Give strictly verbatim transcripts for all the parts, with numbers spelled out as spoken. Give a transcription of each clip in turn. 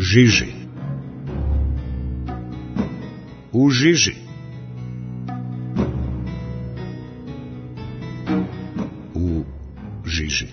žiži. U žiži. U žiži.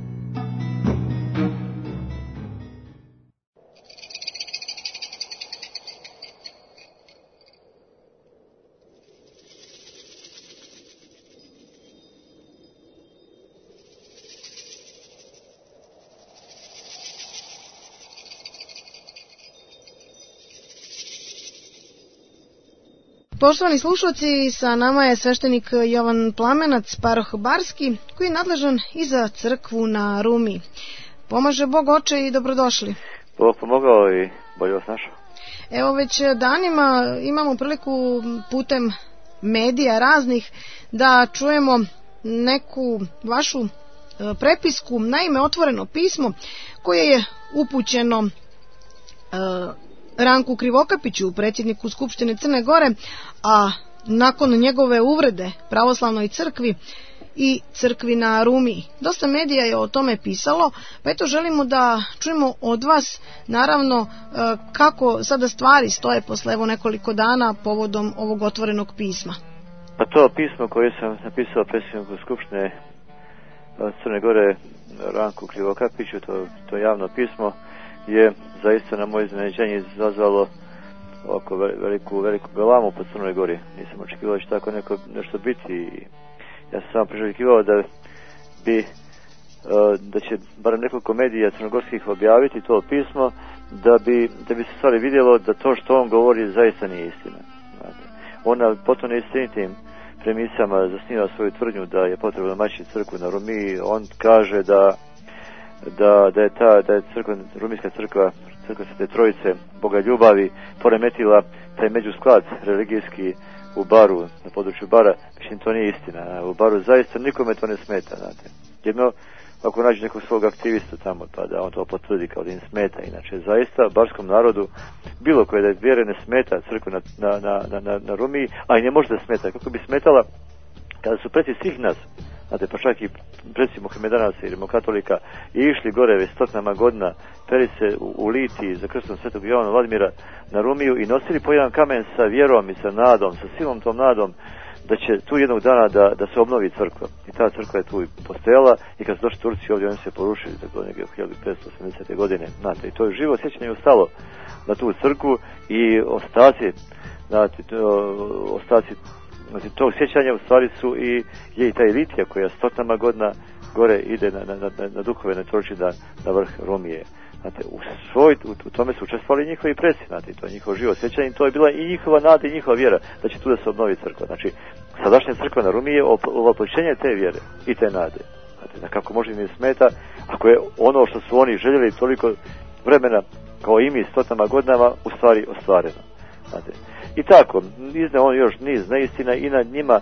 Poštovani slušalci, sa nama je sveštenik Jovan Plamenac, paroh Barski, koji je nadležan i za crkvu na Rumi. Pomaže Bog, oče, i dobrodošli. Bog pomogao i bolje vas našao. Evo, već danima imamo priliku putem medija raznih da čujemo neku vašu prepisku, naime otvoreno pismo koje je upućeno e, Ranku Krivokapiću, predsjedniku Skupštine Crne Gore, a nakon njegove uvrede pravoslavnoj crkvi i crkvi na Rumi. Dosta medija je o tome pisalo, pa eto želimo da čujemo od vas, naravno, kako sada stvari stoje posle evo nekoliko dana povodom ovog otvorenog pisma. Pa to pismo koje sam napisao predsjedniku Skupštine Crne Gore Ranku Krivokapiću, to, to javno pismo, je zaista na moje iznenađenje izazvalo oko veliku, veliku galamu po Crnoj Gori. Nisam očekivao da će tako neko, nešto biti i ja sam samo priželjkivao da bi da će barem nekoliko medija crnogorskih objaviti to pismo da bi, da bi se stvari vidjelo da to što on govori zaista nije istina. Znate. On na potom neistinitim premisama zasniva svoju tvrdnju da je potrebno maći crkvu na Rumi. On kaže da Da, da je ta da je crkva, Rumijska crkva, crkva Svete Trojice, Boga ljubavi, poremetila taj međusklad religijski u Baru, na području Bara. Mislim, to nije istina. U Baru zaista nikome to ne smeta, znate. Jedno, ako nađe nekog svog aktivista tamo, pa da on to potvrdi kao da im smeta. Inače, zaista, barskom narodu, bilo koje da je vjere ne smeta crkva na, na, na, na, na Rumiji, a i ne može da smeta. Kako bi smetala kada su preci svih nas, znate, pa čak i preci Mohamedanaca i rimokatolika i išli gore već stotinama godina, peri se u, u Litiji za krstom svetog Jovana Vladimira na Rumiju i nosili po jedan kamen sa vjerom i sa nadom, sa silom tom nadom da će tu jednog dana da, da se obnovi crkva. I ta crkva je tu i postojala i kad su došli Turci ovdje, oni se porušili tako negdje u hiljadu petsto osamdesete. godine. Znate, i to je živo sjećanje ostalo na tu crkvu i ostaci, znate, ostaci Znači, tog sjećanja u stvari su i je i ta Litija koja stotinama godina gore ide na, na, na, na duhovene toči na, na vrh Rumije. Znate, u, svoj, u, u tome su učestvovali njihovi preci, znate, to je njihovo živo sjećanje i to je bila i njihova nada i njihova vjera da će tu da se obnovi crkva. Znači, sadašnja crkva na Rumiji je ovopoćenje te vjere i te nade. Znate, da kako može mi smeta, ako je ono što su oni željeli toliko vremena kao i mi stotinama godinama u stvari ostvareno. Znate. I tako, izne on još niz neistina i na njima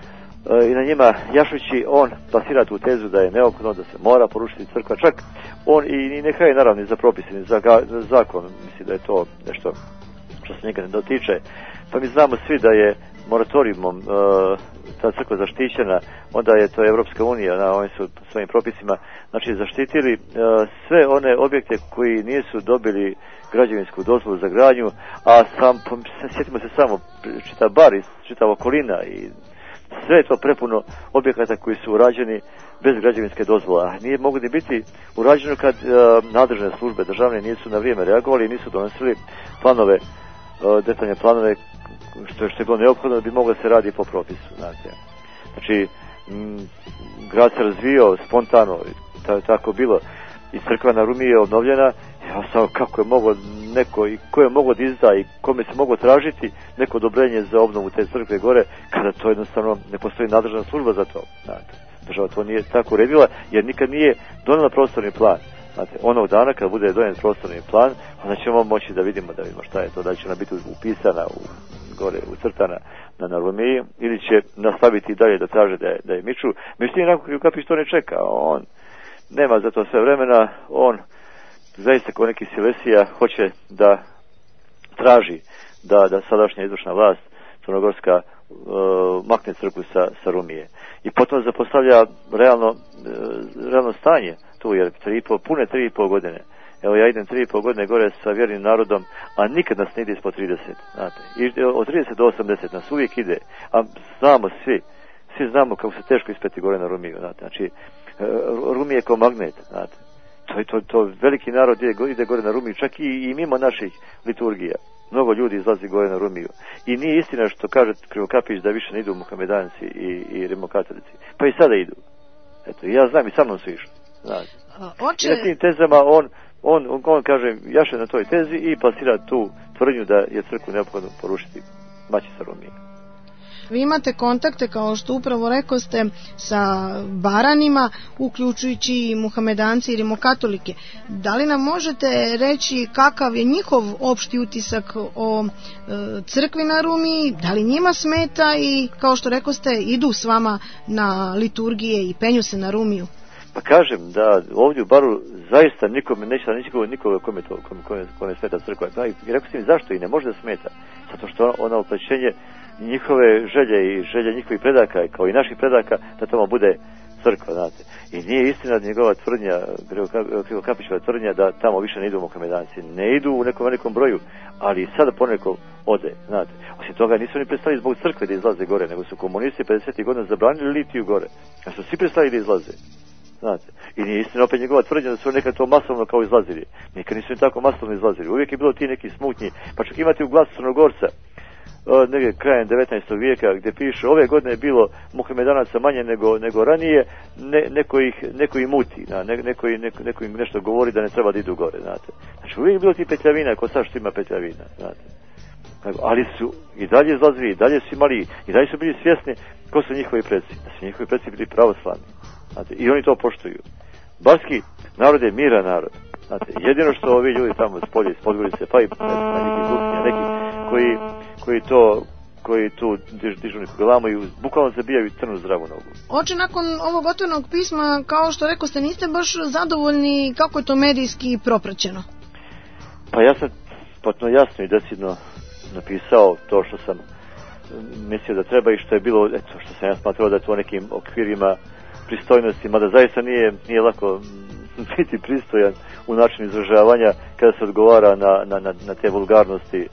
e, i na njima jašući on plasira tu tezu da je neophodno da se mora porušiti crkva. Čak on i, i neka je naravno za propis ni za, za zakon, misli da je to nešto što se njega ne dotiče. Pa mi znamo svi da je moratorijumom e, ta crkva zaštićena, onda je to Evropska unija, na ovim su svojim propisima, znači zaštitili e, sve one objekte koji nisu dobili građevinsku dozvolu za gradnju, a sam, sjetimo se samo, čitav Bar i čitav okolina i sve je to prepuno objekata koji su urađeni bez građevinske dozvole. A nije mogu ni biti urađeno kad e, nadležne službe državne nisu na vrijeme reagovali i nisu donosili planove, e, detaljne planove, što je što je bilo neophodno da bi moglo se radi po propisu. Znate. Znači, m, grad se razvijao spontano, ta, tako bilo. I crkva na Rumi je obnovljena. Ja sam kako je moglo neko i ko je moglo da izda i kome se moglo tražiti neko odobrenje za obnovu te crkve gore, kada to jednostavno ne postoji nadležna služba za to. Znate. Država to nije tako uredila jer nikad nije donela prostorni plan. Znate, onog dana kad bude donet prostorni plan, onda ćemo moći da vidimo da vidimo šta je to, da će ona biti upisana u, gore, ucrtana na Narumiji ili će nastaviti dalje da traže da je, da je miču. Međutim, Ranko Krivokapić to ne čeka, on nema za to sve vremena, on zaista kao neki Silesija hoće da traži da, da sadašnja izvršna vlast crnogorska uh, makne crkvu sa, sa Rumije. I potom zapostavlja realno, uh, realno stanje tu, jer tri i po, pune tri i po godine Evo ja idem tri i pol godine gore sa vjernim narodom, a nikad nas ne ide ispod trideset. Znate. I od trideset do osamdeset nas uvijek ide, a znamo svi, svi znamo kako se teško ispeti gore na Rumiju. Znate. Znači, Rumi je kao magnet. Znate. To, to, to veliki narod ide, ide gore na Rumiju, čak i, i mimo naših liturgija. Mnogo ljudi izlazi gore na Rumiju. I nije istina što kaže Krivokapić da više ne idu Muhamedanci i, i rimokatolici. Pa i sada idu. Eto, ja znam i sa mnom su išli. Znači. Oče... I na tim tezama on, on, on, on kaže, jaše na toj tezi i plasira tu tvrdnju da je crkvu neophodno porušiti maći sa Rumije. Vi imate kontakte, kao što upravo rekoste, sa baranima, uključujući i muhamedanci i rimokatolike. Da li nam možete reći kakav je njihov opšti utisak o e, crkvi na Rumiji, da li njima smeta i, kao što rekoste, idu s vama na liturgije i penju se na Rumiju? Pa kažem da ovdje u Baru zaista nikome neće da nikoga, nikoga kome to kome, kome, kome smeta crkva. Pa, i rekao sam mi zašto i ne može da smeta. Zato što ona uplaćenje njihove želje i želje njihovih predaka, kao i naših predaka, da tamo bude crkva, znate. I nije istina njegova tvrdnja, Krivokapićeva tvrdnja da tamo više ne idu Muhamedanci. Ne idu u nekom velikom broju, ali i sada poneko ode, znate. Osim toga nisu ni prestali zbog crkve da izlaze gore, nego su komunisti pedesetih godina zabranili litiju gore. A su svi prestali da izlaze. Znate. I nije istina opet njegova tvrdnja da su nekad to masovno kao izlazili. Nikad nisu ni tako masovno izlazili. Uvijek je bilo ti neki smutnji. Pa čak imate u Glasu Crnogorca, negdje krajem devetnaestog vijeka, gdje piše ove godine je bilo Muhamedanaca manje nego, nego ranije, ne, neko, ih, neko ih muti, na, ne, neko, neko, neko im nešto govori da ne treba da idu gore, znate. Znači uvijek je bilo ti petljavina, ko sad što ima petljavina, znate. Ali su i dalje izlazili, i dalje su imali, i dalje su bili svjesni ko su njihovi preci, da su njihovi preci bili pravoslavni, znate, i oni to poštuju. Barski narod je miran narod, znate, jedino što ovi ljudi tamo s polje, s Podgorice, pa i na neki Zlučnja, neki koji, koji to, koji tu dižu neku galamu i bukvalno zabijaju crnu zdravu nogu. Oče, nakon ovog otvorenog pisma, kao što rekao ste, niste baš zadovoljni kako je to medijski propraćeno? Pa ja sam potpuno jasno i decidno napisao to što sam mislio da treba i što je bilo, eto, što sam ja smatrao da je to nekim okvirima pristojnosti, mada zaista nije, nije lako biti pristojan u načinu izražavanja kada se odgovara na, na, na, na te vulgarnosti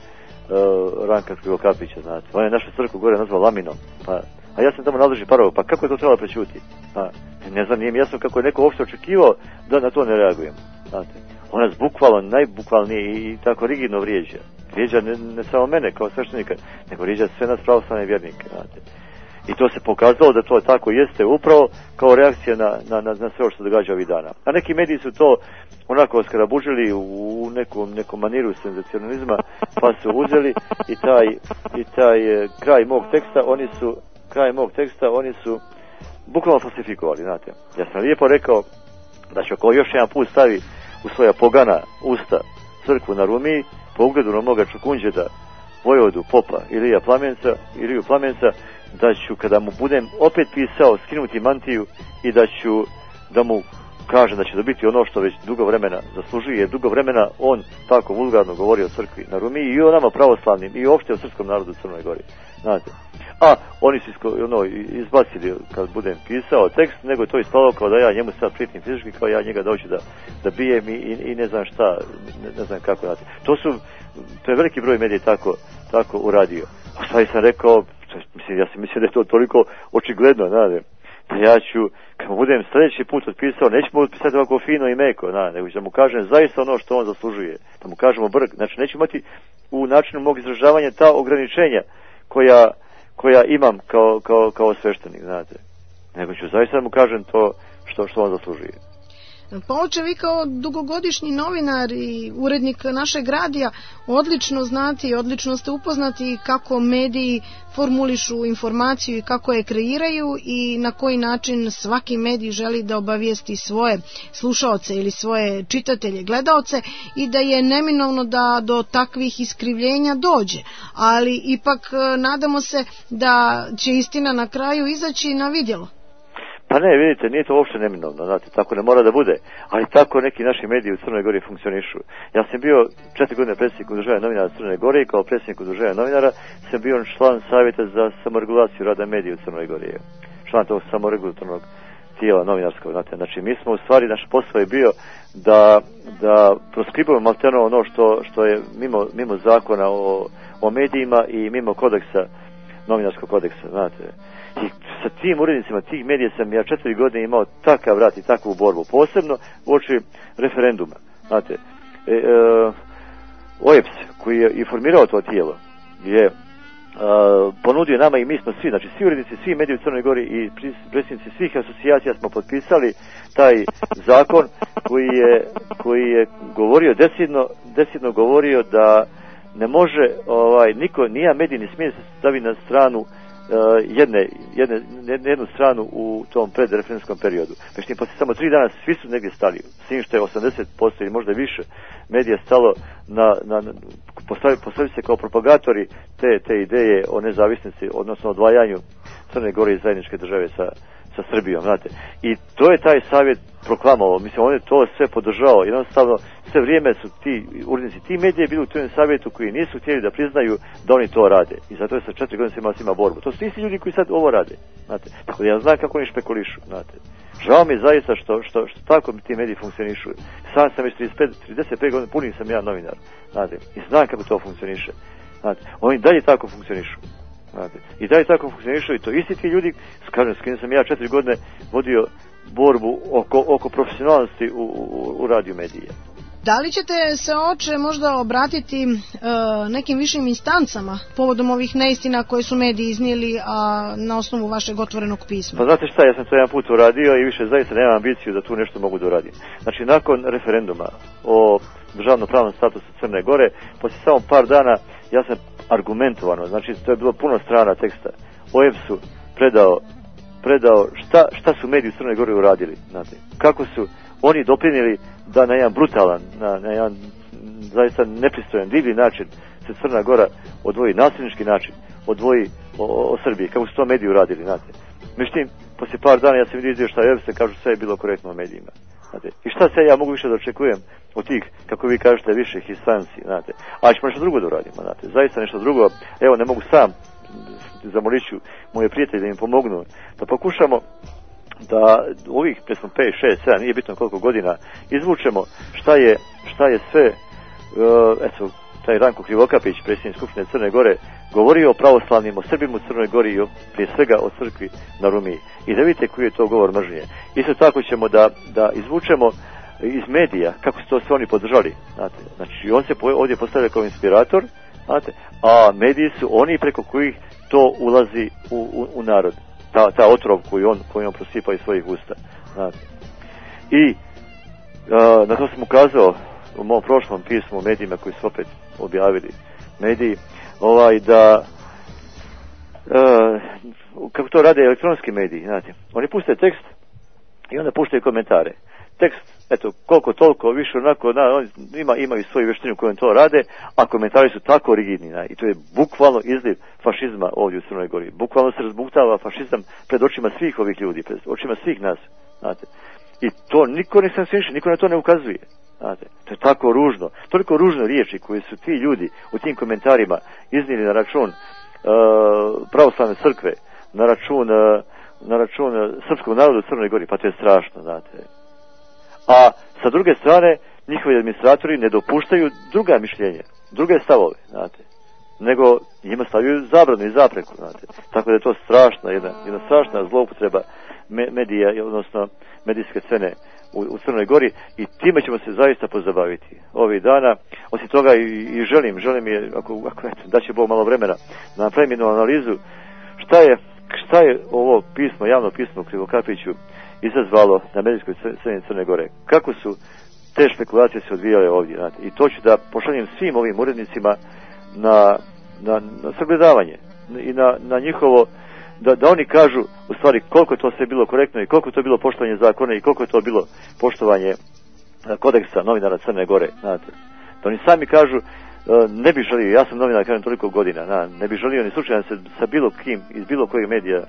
uh, Ranka Krivokapića, znate. On je našu crkvu gore nazvao laminom, pa, a ja sam tamo nadležni parov, pa kako je to trebalo prećuti? Pa, ne znam, nije mi jasno kako je neko uopšte očekivao da na to ne reagujem, znate. On nas bukvalno, najbukvalnije i tako rigidno vrijeđa. Vrijeđa ne, ne samo mene kao sveštenika, nego vrijeđa sve nas pravoslavne vjernike, znate. I to se pokazalo da to tako jeste upravo kao reakcija na, na, na, na sve što se događa ovih dana. A neki mediji su to onako oskarabužili u nekom, nekom maniru senzacionalizma, pa su uzeli i taj, i taj kraj mog teksta, oni su, kraj mog teksta, oni su bukvalno falsifikovali, znate. Ja sam lijepo rekao da će ako još jedan put stavi u svoja pogana usta crkvu na Rumiji, po ugledu na moga Čukunđeda, vojvodu, popa Ilija Plamenca, Iliju Plamenca, da ću, kada mu budem opet pisao, skinuti mantiju i da ću, da mu kažem da će dobiti ono što već dugo vremena zaslužuje, jer dugo vremena on tako vulgarno govori o crkvi na Rumiji i o nama pravoslavnim i uopšte o srpskom narodu u Crnoj Gori, znate. A oni su isko, ono, izbacili kad budem pisao tekst, nego to ispalo kao da ja njemu sad prijetim fizički, kao ja njega doću da, da bijem i, i, i ne znam šta, ne, ne znam kako, znate. To su, to je veliki broj medija tako, tako uradio. A šta sam rekao, mislim, ja sam mislio da je to toliko očigledno, znate. Pa ja ću, kad mu budem sljedeći put otpisao, nećemo otpisati ovako fino i meko, na, nego da mu kažem zaista ono što on zaslužuje, da mu kažemo brg. Znači, neću imati u načinu mog izražavanja ta ograničenja koja, koja imam kao, kao, kao sveštenik, znate. Nego ću zaista da mu kažem to što, što on zaslužuje. Pa oče, vi kao dugogodišnji novinar i urednik našeg radija odlično znate i odlično ste upoznati kako mediji formulišu informaciju i kako je kreiraju i na koji način svaki medij želi da obavijesti svoje slušaoce ili svoje čitatelje, gledaoce i da je neminovno da do takvih iskrivljenja dođe. Ali ipak nadamo se da će istina na kraju izaći na vidjelo. Pa ne, vidite, nije to uopšte neminovno, znate, tako ne mora da bude, ali tako neki naši mediji u Crnoj Gori funkcionišu. Ja sam bio četiri godine predsjednik udruženja novinara Crne Gore i kao predsjednik udruženja novinara sam bio član savjeta za samoregulaciju rada medija u Crnoj Gori. Član tog samoregulatornog tijela novinarskog, znate. Znači, mi smo u stvari, naš posao je bio da, da proskribujemo alterno ono što, što je mimo, mimo zakona o, o medijima i mimo kodeksa, novinarskog kodeksa, znate. I sa tim urednicima, tih medija sam ja četiri godine imao takav rat i takvu borbu, posebno uoči referenduma, znate. E, e, O E P S, koji je informirao to tijelo, je Uh, ponudio nama i mi smo svi, znači svi urednici, svi mediji u Crnoj Gori i predsjednici svih asocijacija smo potpisali taj zakon koji je, koji je govorio decidno, decidno govorio da ne može, ovaj, niko, nija medij ne smije se staviti na stranu uh, jedne, jedne, jednu stranu u tom predreferendumskom periodu. Međutim, poslije samo tri dana svi su negdje stali, s tim što je osamdeset posto ili možda više medija stalo na, na postaviti postavi se kao propagatori te, te ideje o nezavisnosti, odnosno odvajanju Crne Gore iz zajedničke države sa, sa Srbijom, znate. I to je taj savjet proklamovao, mislim, on je to sve podržao, jednostavno sve vrijeme su ti urednici, ti medije bili u tom savjetu koji nisu htjeli da priznaju da oni to rade. I zato je sa četiri godine se imao s njima borbu. To su isti ljudi koji sad ovo rade, znate. Tako da ja znam kako oni špekulišu, znate. Žao mi je zaista što, što, što tako ti mediji funkcionišu. Sam sam već trideset pet godina, punim sam ja novinar, znate, i znam kako to funkcioniše, znate. Oni dalje tako funkcionišu, znate. I dalje tako funkcionišu i to isti ti ljudi, kažem, s kim sam ja četiri godine vodio borbu oko, oko profesionalnosti u, u, u radiju medija. Da li ćete se, oče, možda obratiti e, nekim višim instancama povodom ovih neistina koje su mediji iznijeli, a na osnovu vašeg otvorenog pisma? Pa znate šta, ja sam to jedan put uradio i više zaista nemam ambiciju da tu nešto mogu da uradim. Znači, nakon referenduma o državno-pravnom statusu Crne Gore, poslije samo par dana ja sam argumentovano, znači to je bilo puno strana teksta, O E P S-u predao, predao šta, šta su mediji u Crnoj Gori uradili, znate, kako su oni doprinijeli da na jedan brutalan, na, na jedan zaista nepristojan, divlji način se Crna Gora odvoji, nasilnički način odvoji o, o, o Srbiji, kako su to mediji uradili, znate. Međutim, poslije par dana ja sam vidio izvještaj O E P S-a, kažu sve je bilo korektno u medijima, znate. I šta se ja mogu više da očekujem od tih, kako vi kažete, viših instanci, znate. A ćemo nešto drugo da uradimo, znate. Zaista nešto drugo, evo, ne mogu sam, zamolit ću moje prijatelje da im pomognu, da pokušamo da ovih pet, šest, sedam, nije bitno koliko godina, izvučemo šta je, šta je sve, uh, eto, taj Ranko Krivokapić, predsjednik Skupštine Crne Gore, govorio o pravoslavnim, o Srbima u Crnoj Gori i prije svega o crkvi na Rumiji. I da vidite koji je to govor mržnje. Isto tako ćemo da, da izvučemo iz medija kako su to sve oni podržali. Znate. Znači, on se ovdje postavlja kao inspirator, znate, a mediji su oni preko kojih to ulazi u, u, u narod. Ta, ta otrov koju on, koju on prosipa iz svojih usta. Znate. I a, na to sam ukazao u mom prošlom pismu o medijima koji su opet objavili mediji, ovaj, da uh, kako to rade elektronski mediji, znate, oni puste tekst i onda puštaju komentare. Tekst, eto, koliko toliko, više onako, na, oni ima, imaju svoju vještinu kojom to rade, a komentari su tako rigidni, na, i to je bukvalno izliv fašizma ovdje u Crnoj Gori. Bukvalno se razbuktava fašizam pred očima svih ovih ljudi, pred očima svih nas, znate. I to niko ne sankcioniše, niko na to ne ukazuje. Znate, to je tako ružno, toliko ružne riječi koje su ti ljudi u tim komentarima iznijeli na račun uh, pravoslavne crkve, na račun, uh, na račun uh, srpskog naroda u Crnoj Gori, pa to je strašno, znate. A sa druge strane, njihovi administratori ne dopuštaju druga mišljenja, druge stavove, znate, nego njima stavljaju zabranu i zapreku, znate. Tako da je to strašna, jedna, jedna strašna zloupotreba me, medija, odnosno medijske scene U, u Crnoj Gori, i time ćemo se zaista pozabaviti ovih dana. Osim toga i, i želim, želim je, ako, ako eto, da će Bog malo vremena, da napravim jednu analizu šta je, šta je ovo pismo, javno pismo Krivokapiću izazvalo na medijskoj sceni Crne Gore. Kako su te špekulacije se odvijale ovdje, znate. I to ću da pošaljem svim ovim urednicima na, na, na sagledavanje i na, na njihovo Da, da oni kažu u stvari koliko to sve bilo korektno i koliko je to bilo poštovanje zakona i koliko je to bilo poštovanje kodeksa novinara Crne Gore, znate. Da oni sami kažu, ne bi želio, ja sam novinar, kažem, toliko godina, na, ne bi želio ni slučajno se sa bilo kim iz bilo kojeg medija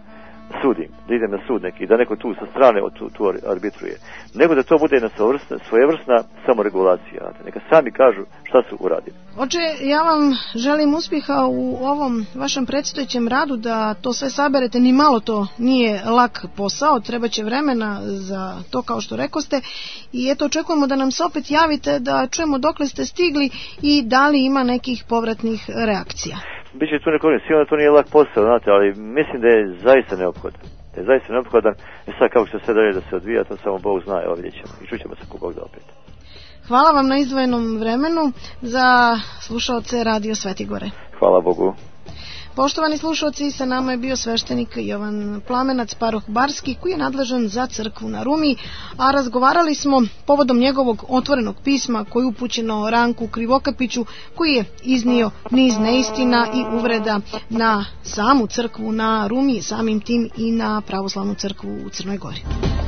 sudim, da idem na sud neki, da neko tu sa strane tu, tu arbitruje, nego da to bude jedna svojevrsna samoregulacija. Neka sami kažu šta su uradili. Oče, ja vam želim uspjeha u ovom vašem predstojećem radu, da to sve saberete, ni malo to nije lak posao, treba će vremena za to, kao što rekoste, i eto očekujemo da nam se opet javite, da čujemo dokle ste stigli i da li ima nekih povratnih reakcija. Biće tu neko, sigurno to nije lak posao, znate, ali mislim da je zaista neophodan. Da je zaista neophodan, i sad kako će sve dalje da se odvija, to samo Bog zna, evo vidjet ćemo i čućemo se ko Bog da opet. Hvala vam na izdvojenom vremenu za slušaoce Radio Svetigore. Hvala Bogu. Poštovani slušalci, sa nama je bio sveštenik Jovan Plamenac, paroh Barski, koji je nadležan za crkvu na Rumi, a razgovarali smo povodom njegovog otvorenog pisma koje je upućeno Ranku Krivokapiću, koji je iznio niz neistina i uvreda na samu crkvu na Rumi, samim tim i na pravoslavnu crkvu u Crnoj Gori.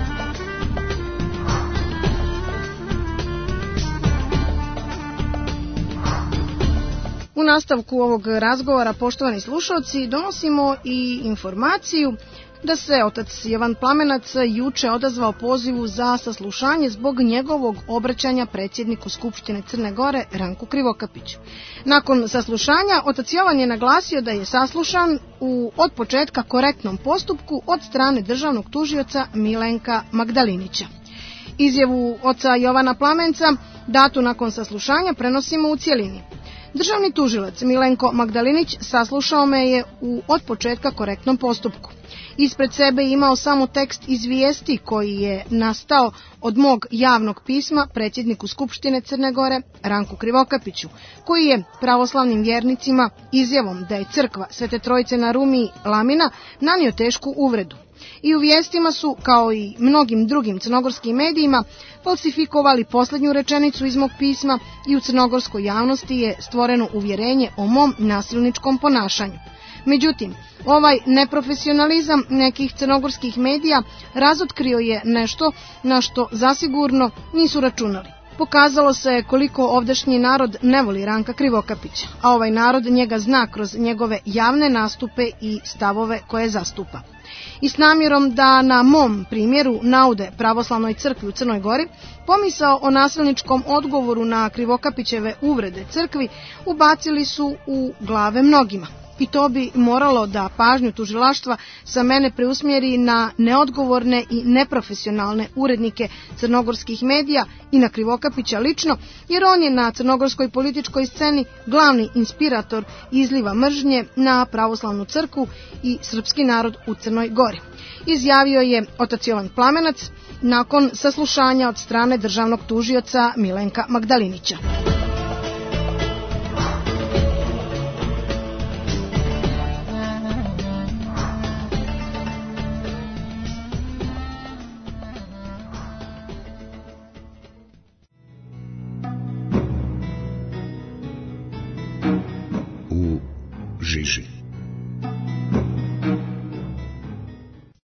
U nastavku ovog razgovora, poštovani slušalci, donosimo i informaciju da se otac Jovan Plamenac juče odazvao pozivu za saslušanje zbog njegovog obraćanja predsjedniku Skupštine Crne Gore Ranku Krivokapiću. Nakon saslušanja, otac Jovan je naglasio da je saslušan u od početka korektnom postupku od strane državnog tužioca Milenka Magdalinića. Izjavu oca Jovana Plamenca, datu nakon saslušanja, prenosimo u cjelini. Državni tužilac Milenko Magdalinić saslušao me je u od početka korektnom postupku. Ispred sebe je imao samo tekst iz vijesti koji je nastao od mog javnog pisma predsjedniku Skupštine Crne Gore Ranku Krivokapiću, koji je pravoslavnim vjernicima izjavom da je crkva Svete Trojice na Rumi Lamina nanio tešku uvredu. I u vijestima su, kao i mnogim drugim crnogorskim medijima, falsifikovali posljednju rečenicu iz mog pisma i u crnogorskoj javnosti je stvoreno uvjerenje o mom nasilničkom ponašanju. Međutim, ovaj neprofesionalizam nekih crnogorskih medija razotkrio je nešto na što zasigurno nisu računali. Pokazalo se koliko ovdašnji narod ne voli Ranka Krivokapića, a ovaj narod njega zna kroz njegove javne nastupe i stavove koje zastupa. I s namjerom da na mom primjeru naude pravoslavnoj crkvi u Crnoj Gori, pomisao o nasilničkom odgovoru na Krivokapićeve uvrede crkvi ubacili su u glave mnogima. I to bi moralo da pažnju tužilaštva sa mene preusmjeri na neodgovorne i neprofesionalne urednike crnogorskih medija i na Krivokapića lično, jer on je na crnogorskoj političkoj sceni glavni inspirator izliva mržnje na pravoslavnu crkvu i srpski narod u Crnoj Gori. Izjavio je otac Jovan Plamenac nakon saslušanja od strane državnog tužioca Milenka Magdalinića. U žiži.